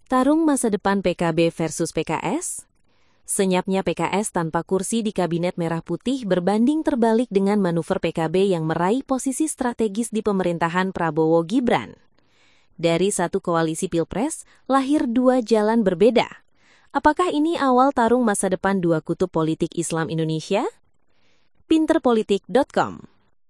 Tarung masa depan PKB versus PKS? Senyapnya PKS tanpa kursi di Kabinet Merah Putih berbanding terbalik dengan manuver PKB yang meraih posisi strategis di pemerintahan Prabowo Gibran. Dari satu koalisi Pilpres, lahir dua jalan berbeda. Apakah ini awal tarung masa depan dua kutub politik Islam Indonesia? Pinterpolitik.com.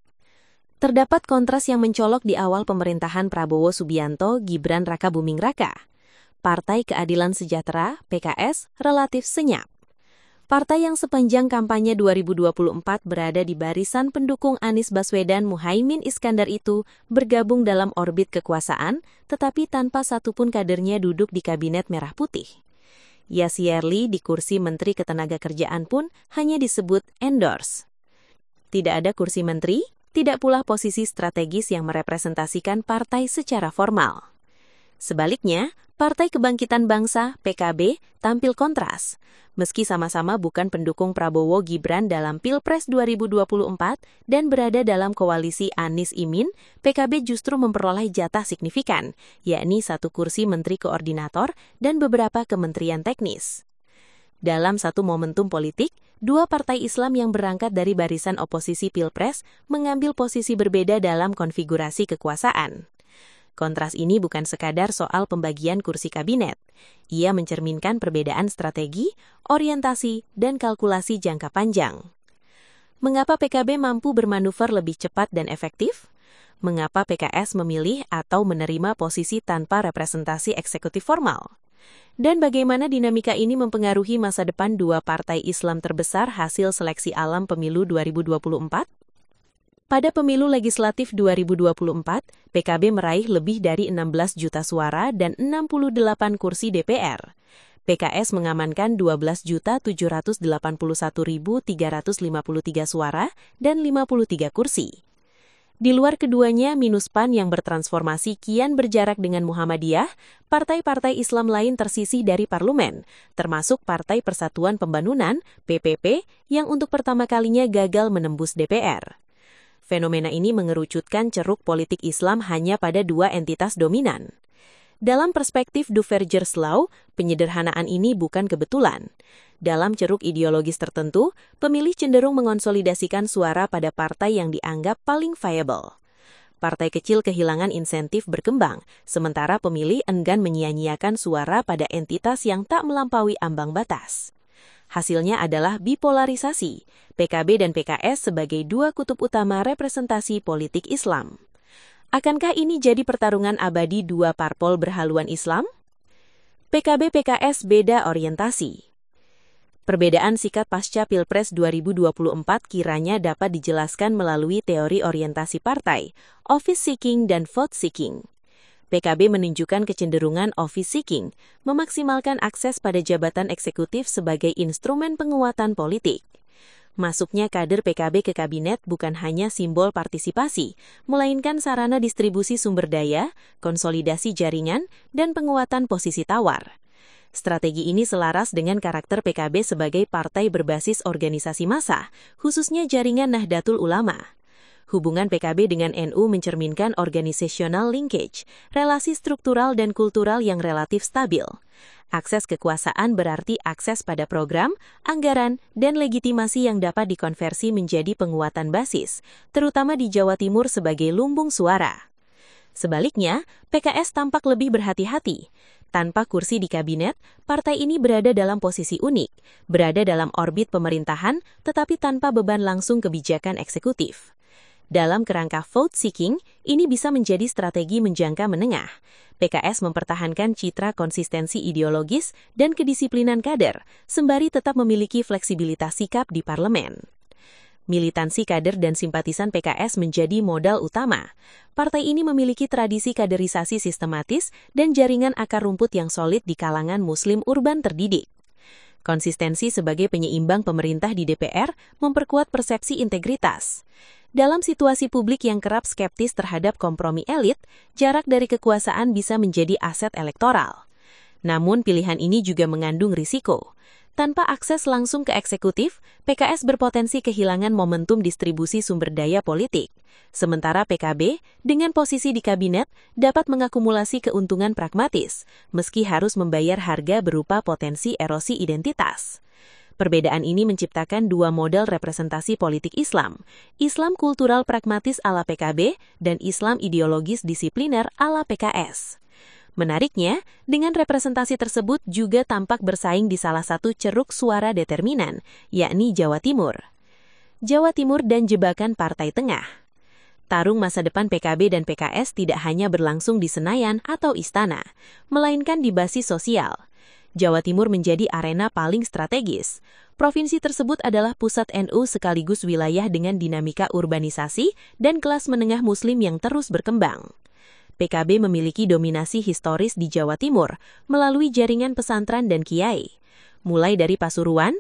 Terdapat kontras yang mencolok di awal pemerintahan Prabowo Subianto Gibran Raka Buming Raka. Partai Keadilan Sejahtera, PKS, relatif senyap. Partai yang sepanjang kampanye 2024 berada di barisan pendukung Anies Baswedan Muhaimin Iskandar itu bergabung dalam orbit kekuasaan, tetapi tanpa satupun kadernya duduk di Kabinet Merah Putih. Yasirli di kursi Menteri Ketenagakerjaan pun hanya disebut endorse. Tidak ada kursi menteri, tidak pula posisi strategis yang merepresentasikan partai secara formal. Sebaliknya, Partai Kebangkitan Bangsa, PKB, tampil kontras. Meski sama-sama bukan pendukung Prabowo Gibran dalam Pilpres 2024 dan berada dalam koalisi Anies Imin, PKB justru memperoleh jatah signifikan, yakni satu kursi Menteri Koordinator dan beberapa kementerian teknis. Dalam satu momentum politik, dua partai Islam yang berangkat dari barisan oposisi Pilpres mengambil posisi berbeda dalam konfigurasi kekuasaan. Kontras ini bukan sekadar soal pembagian kursi kabinet. Ia mencerminkan perbedaan strategi, orientasi, dan kalkulasi jangka panjang. Mengapa PKB mampu bermanuver lebih cepat dan efektif? Mengapa PKS memilih atau menerima posisi tanpa representasi eksekutif formal? Dan bagaimana dinamika ini mempengaruhi masa depan dua partai Islam terbesar hasil seleksi alam pemilu 2024? Pada pemilu legislatif 2024, PKB meraih lebih dari 16 juta suara dan 68 kursi DPR. PKS mengamankan 12.781.353 suara dan 53 kursi. Di luar keduanya, minus PAN yang bertransformasi kian berjarak dengan Muhammadiyah, partai-partai Islam lain tersisih dari parlemen, termasuk Partai Persatuan Pembangunan, PPP, yang untuk pertama kalinya gagal menembus DPR. Fenomena ini mengerucutkan ceruk politik Islam hanya pada dua entitas dominan. Dalam perspektif Duverger's Law, penyederhanaan ini bukan kebetulan. Dalam ceruk ideologis tertentu, pemilih cenderung mengonsolidasikan suara pada partai yang dianggap paling viable. Partai kecil kehilangan insentif berkembang, sementara pemilih enggan menyia-nyiakan suara pada entitas yang tak melampaui ambang batas. Hasilnya adalah bipolarisasi, PKB dan PKS sebagai dua kutub utama representasi politik Islam. Akankah ini jadi pertarungan abadi dua parpol berhaluan Islam? PKB-PKS beda orientasi. Perbedaan sikap pasca Pilpres 2024 kiranya dapat dijelaskan melalui teori orientasi partai, office seeking dan vote seeking. PKB menunjukkan kecenderungan office seeking, memaksimalkan akses pada jabatan eksekutif sebagai instrumen penguatan politik. Masuknya kader PKB ke kabinet bukan hanya simbol partisipasi, melainkan sarana distribusi sumber daya, konsolidasi jaringan, dan penguatan posisi tawar. Strategi ini selaras dengan karakter PKB sebagai partai berbasis organisasi massa, khususnya jaringan Nahdlatul Ulama. Hubungan PKB dengan NU mencerminkan organizational linkage, relasi struktural dan kultural yang relatif stabil. Akses kekuasaan berarti akses pada program, anggaran, dan legitimasi yang dapat dikonversi menjadi penguatan basis, terutama di Jawa Timur sebagai lumbung suara. Sebaliknya, PKS tampak lebih berhati-hati. Tanpa kursi di kabinet, partai ini berada dalam posisi unik, berada dalam orbit pemerintahan, tetapi tanpa beban langsung kebijakan eksekutif. Dalam kerangka vote seeking, ini bisa menjadi strategi menjangka menengah. PKS mempertahankan citra konsistensi ideologis dan kedisiplinan kader, sembari tetap memiliki fleksibilitas sikap di parlemen. Militansi kader dan simpatisan PKS menjadi modal utama. Partai ini memiliki tradisi kaderisasi sistematis dan jaringan akar rumput yang solid di kalangan Muslim urban terdidik. Konsistensi sebagai penyeimbang pemerintah di DPR memperkuat persepsi integritas. Dalam situasi publik yang kerap skeptis terhadap kompromi elit, jarak dari kekuasaan bisa menjadi aset elektoral. Namun pilihan ini juga mengandung risiko. Tanpa akses langsung ke eksekutif, PKS berpotensi kehilangan momentum distribusi sumber daya politik. Sementara PKB, dengan posisi di kabinet, dapat mengakumulasi keuntungan pragmatis, meski harus membayar harga berupa potensi erosi identitas. Perbedaan ini menciptakan dua model representasi politik Islam, Islam kultural pragmatis ala PKB dan Islam ideologis disipliner ala PKS. Menariknya, dengan representasi tersebut juga tampak bersaing di salah satu ceruk suara determinan, yakni Jawa Timur. Jawa Timur dan jebakan Partai Tengah. Tarung masa depan PKB dan PKS tidak hanya berlangsung di Senayan atau Istana, melainkan di basis sosial. Jawa Timur menjadi arena paling strategis. Provinsi tersebut adalah pusat NU sekaligus wilayah dengan dinamika urbanisasi dan kelas menengah Muslim yang terus berkembang. PKB memiliki dominasi historis di Jawa Timur melalui jaringan pesantren dan kiai. Mulai dari Pasuruan,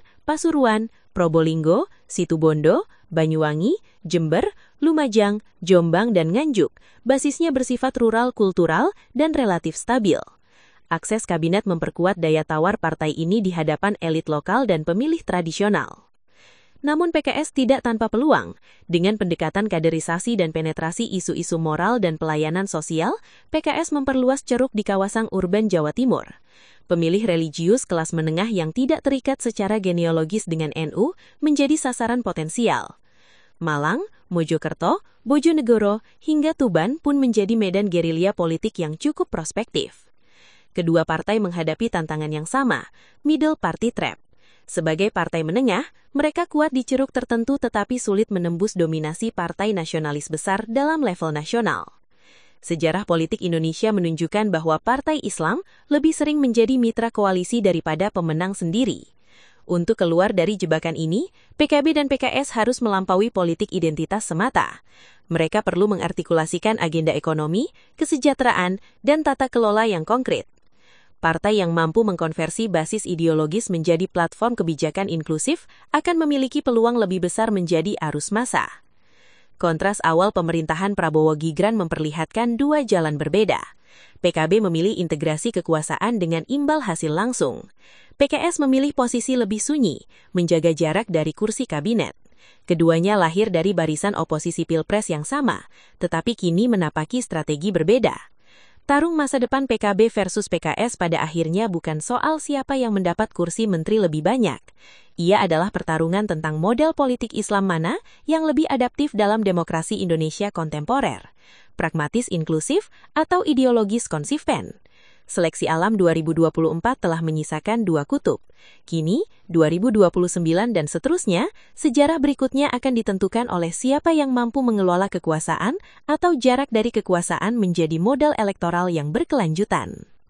Probolinggo, Situbondo, Banyuwangi, Jember, Lumajang, Jombang, dan Nganjuk, basisnya bersifat rural kultural dan relatif stabil. Akses kabinet memperkuat daya tawar partai ini di hadapan elit lokal dan pemilih tradisional. Namun PKS tidak tanpa peluang. Dengan pendekatan kaderisasi dan penetrasi isu-isu moral dan pelayanan sosial, PKS memperluas ceruk di kawasan urban Jawa Timur. Pemilih religius kelas menengah yang tidak terikat secara genealogis dengan NU menjadi sasaran potensial. Malang, Mojokerto, Bojonegoro, hingga Tuban pun menjadi medan gerilya politik yang cukup prospektif. Kedua partai menghadapi tantangan yang sama, middle party trap. Sebagai partai menengah, mereka kuat di ceruk tertentu tetapi sulit menembus dominasi partai nasionalis besar dalam level nasional. Sejarah politik Indonesia menunjukkan bahwa partai Islam lebih sering menjadi mitra koalisi daripada pemenang sendiri. Untuk keluar dari jebakan ini, PKB dan PKS harus melampaui politik identitas semata. Mereka perlu mengartikulasikan agenda ekonomi, kesejahteraan, dan tata kelola yang konkret. Partai yang mampu mengkonversi basis ideologis menjadi platform kebijakan inklusif akan memiliki peluang lebih besar menjadi arus massa. Kontras awal pemerintahan Prabowo Gibran memperlihatkan dua jalan berbeda. PKB memilih integrasi kekuasaan dengan imbal hasil langsung. PKS memilih posisi lebih sunyi, menjaga jarak dari kursi kabinet. Keduanya lahir dari barisan oposisi Pilpres yang sama, tetapi kini menapaki strategi berbeda. Tarung masa depan PKB versus PKS pada akhirnya bukan soal siapa yang mendapat kursi menteri lebih banyak. Ia adalah pertarungan tentang model politik Islam mana yang lebih adaptif dalam demokrasi Indonesia kontemporer, pragmatis inklusif atau ideologis konsisten. Seleksi alam 2024 telah menyisakan dua kutub. Kini, 2029 dan seterusnya, sejarah berikutnya akan ditentukan oleh siapa yang mampu mengelola kekuasaan atau jarak dari kekuasaan menjadi modal elektoral yang berkelanjutan.